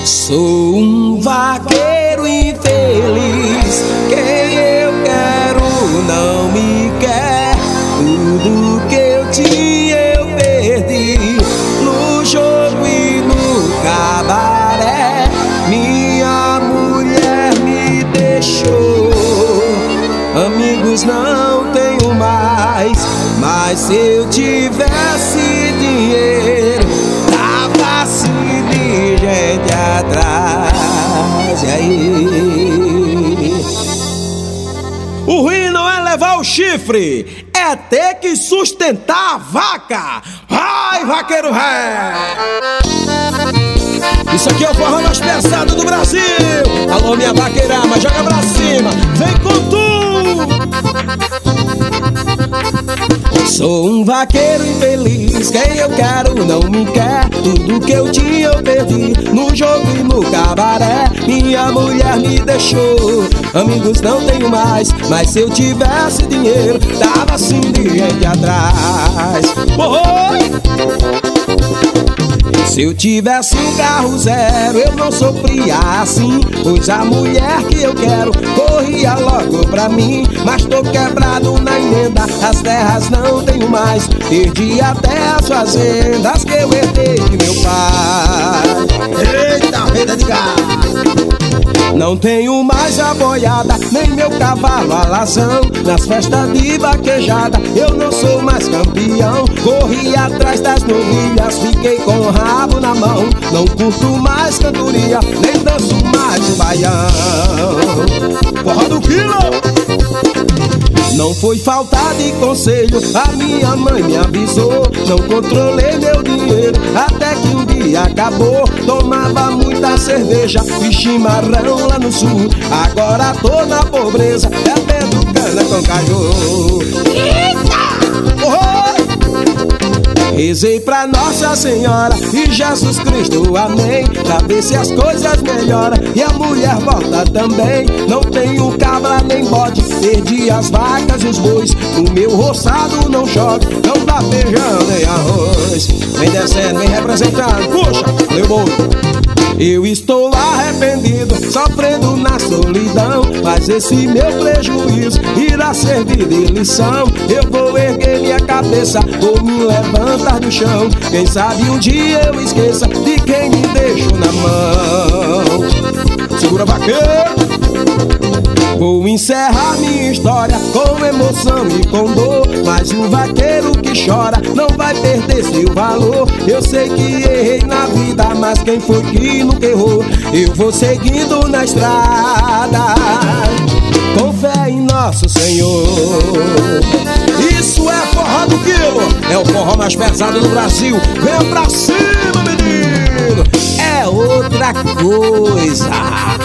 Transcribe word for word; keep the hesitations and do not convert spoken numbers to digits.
Sou um vaqueiro infeliz, quem eu quero não me quer. Tudo que eu tinha eu perdi, no jogo e no cabaré. Minha mulher me deixou, amigos não tenho mais. Mas se eu tivesse dinheiro, tava assim de gente atrás. E aí? O ruim não é levar o chifre, é ter que sustentar a vaca. Vai, vaqueiro ré! Isso aqui é o forró mais pesado do Brasil. Alô, minha vaqueirama, joga pra cima, vem com tudo. Sou um vaqueiro infeliz, quem eu quero não me quer. Tudo que eu tinha eu perdi, no jogo e no cabaré. Minha mulher me deixou, amigos não tenho mais. Mas se eu tivesse dinheiro, tava assim de gente atrás. Oi! Se eu tivesse um carro zero, eu não sofria assim, pois a mulher que eu quero corria logo pra mim. Mas tô quebrado na emenda, as terras não tenho mais. Perdi até as fazendas que eu herdei de meu pai. Eita, renda de gado! Não tenho mais a boiada, nem meu cavalo alazão. Nas festas de vaquejada eu não sou mais campeão. Corri atrás das novilhas, fiquei com o rabo na mão. Não curto mais cantoria, nem danço mais o baião. Forró do quilo! Não foi falta de conselho, a minha mãe me avisou. Não controlei meu dinheiro, até que um dia acabou. Tomava muita cerveja e chimarrão lá no sul. Agora tô na pobreza, bebendo cana com caju. Eita! Oh! Rezei pra Nossa Senhora e Jesus Cristo, amém, pra ver se as coisas melhoram e a mulher volta também. Não tenho cabra nem bode, perdi as vacas e os bois. O meu roçado não chove, não dá feijão nem arroz. Vem descendo, vem representando, puxa, meu boi. Eu estou arrependido, sofrendo na solidão, mas esse meu prejuízo irá servir de lição. Eu vou erguer minha cabeça, vou me levantar do chão. Quem sabe um dia eu esqueça de quem me deixou na mão. Segura, vaqueiro! Vou encerrar minha história com emoção e com dor, mas um vaqueiro que chora não vai perder seu valor. Eu sei que errei na vida, mas quem foi que nunca errou? Eu vou seguindo na estrada, com fé em nosso Senhor. Isso é forró do quilo, é o forró mais pesado do Brasil. Vem pra cima, menino, é outra coisa.